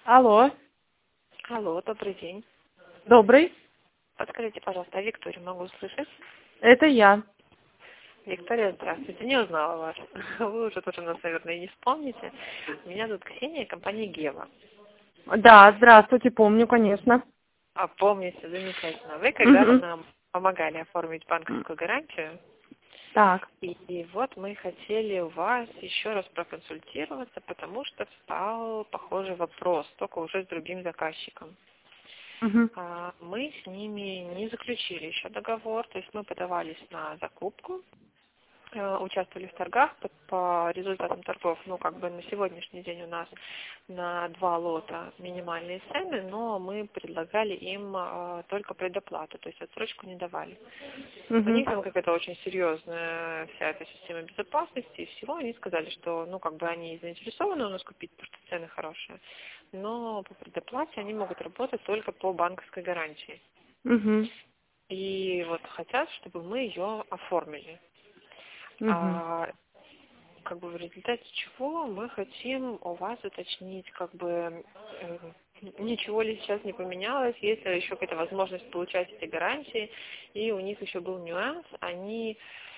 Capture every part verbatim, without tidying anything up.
Алло, Алло, добрый день. добрый. Подскажите, пожалуйста, а Викторию могу услышать? Это я. Виктория, здравствуйте. Не узнала вас. Вы уже тоже нас, наверное, и не вспомните. Меня зовут Ксения, компания Гева. Да, здравствуйте, помню, конечно. А помните, замечательно. Вы когда-то Мгм. нам помогали оформить банковскую гарантию. Так. И, и вот мы хотели у вас еще раз проконсультироваться, потому что встал похожий вопрос, только уже с другим заказчиком. Мгм. А, Мы с ними не заключили еще договор, то есть мы подавались на закупку, э, участвовали в торгах по, по результатам торгов. Ну, как бы на сегодняшний день у нас на два лота минимальные цены, но мы предлагали им э, только предоплату, то есть отсрочку не давали. У них Мгм. там какая-то очень серьезная вся эта система безопасности и всего. Они сказали, что, ну, как бы они заинтересованы у нас купить, потому что цены хорошие, но по предоплате они могут работать только по банковской гарантии. Мгм. И вот хотят, чтобы мы ее оформили. Мгм. А, как бы в результате чего мы хотим у вас уточнить, как бы э, ничего ли сейчас не поменялось, есть ли еще какая-то возможность получать эти гарантии. И у них еще был нюанс, они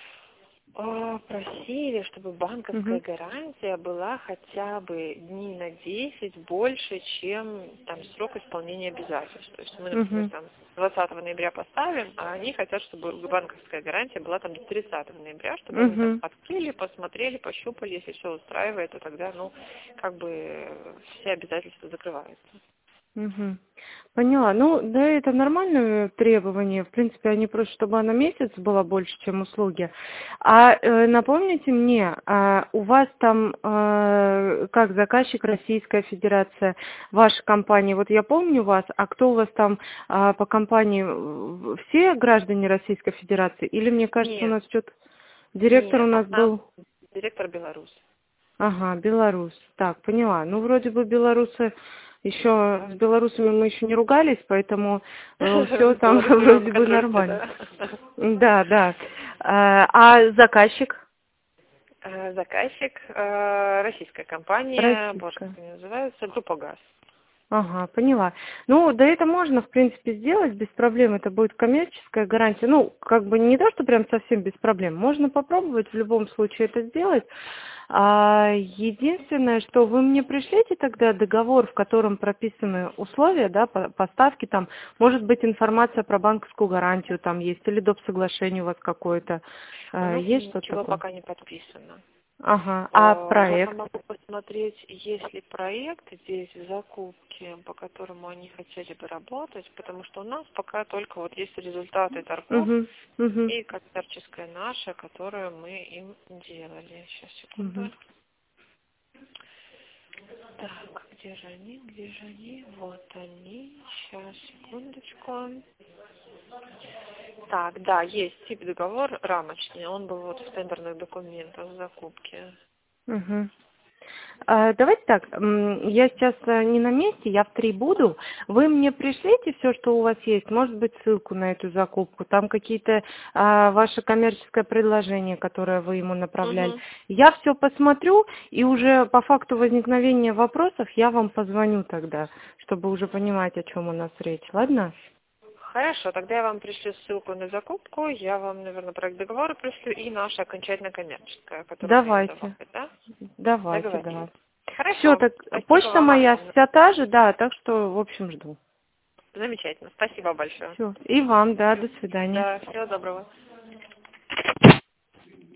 а, просили, чтобы банковская Мгм. гарантия была хотя бы дней на десять больше, чем там срок исполнения обязательств. То есть мы, например, Мгм. там двадцатого ноября поставим, а они хотят, чтобы банковская гарантия была там до тридцатого ноября, чтобы они там Мгм. открыли, посмотрели, пощупали, если все устраивает, то тогда, ну, как бы все обязательства закрываются. Мгм. Поняла. Ну, да, это нормальное требование. В принципе, они просят, чтобы она месяц была больше, чем услуги. А э, напомните мне, а у вас там э, как заказчик Российская Федерация, ваша компания, вот я помню вас, а кто у вас там а, по компании, в- все граждане Российской Федерации? Или мне кажется, у Нет, нас что-то директор у нет, нас она был... директор Беларусь. Ага, Беларусь. Так, поняла. Ну, вроде бы белорусы еще с белорусами мы еще не ругались, поэтому все С там белорусами вы в вроде бы контракте, нормально. да? Да, да. А, а заказчик? Э, Заказчик, э, российская компания, боже, как Российская. они называются, группа ГАЗ. Ага, поняла. Ну, да это можно, в принципе, сделать без проблем. Это будет коммерческая гарантия. Ну, как бы не то, что прям совсем без проблем. Можно попробовать в любом случае это сделать. А, единственное, что вы мне пришлите тогда договор, в котором прописаны условия, да, по- поставки, там, может быть, информация про банковскую гарантию там есть, или доп. Соглашение у вас какое-то. У А, нас есть что-то ничего такое? пока не подписано. Ага. А Э, Я проект? могу посмотреть, есть ли проект здесь в закупке, по которому они хотели бы работать, потому что у нас пока только вот есть результаты торгов Угу, угу, и коммерческая наша, которую мы им делали. Сейчас, секунду. угу. Так, где же они, где же они? Вот они. Сейчас, секундочку. Так, да, есть тип договор рамочный. Он был вот в тендерных документах закупки. Угу. А, давайте так, м, я сейчас э, не на месте, я в три буду. Вы мне пришлите все, что у вас есть, может быть, ссылку на эту закупку, там какие-то а, ваше коммерческое предложение, которое вы ему направляли. Угу. Я все посмотрю, и уже по факту возникновения вопросов я вам позвоню тогда, чтобы уже понимать, о чем у нас речь. Ладно? Хорошо, тогда я вам пришлю ссылку на закупку, я вам, наверное, проект договора пришлю и наша окончательно коммерческая, которую мы им Давайте. давали, да? Давайте, Договорились. да. Все, Хорошо, так спасибо почта вам моя огромное. вся та же, да, так что, в общем, жду. Замечательно, спасибо большое. Все. И вам, да, до свидания. Да, всего доброго.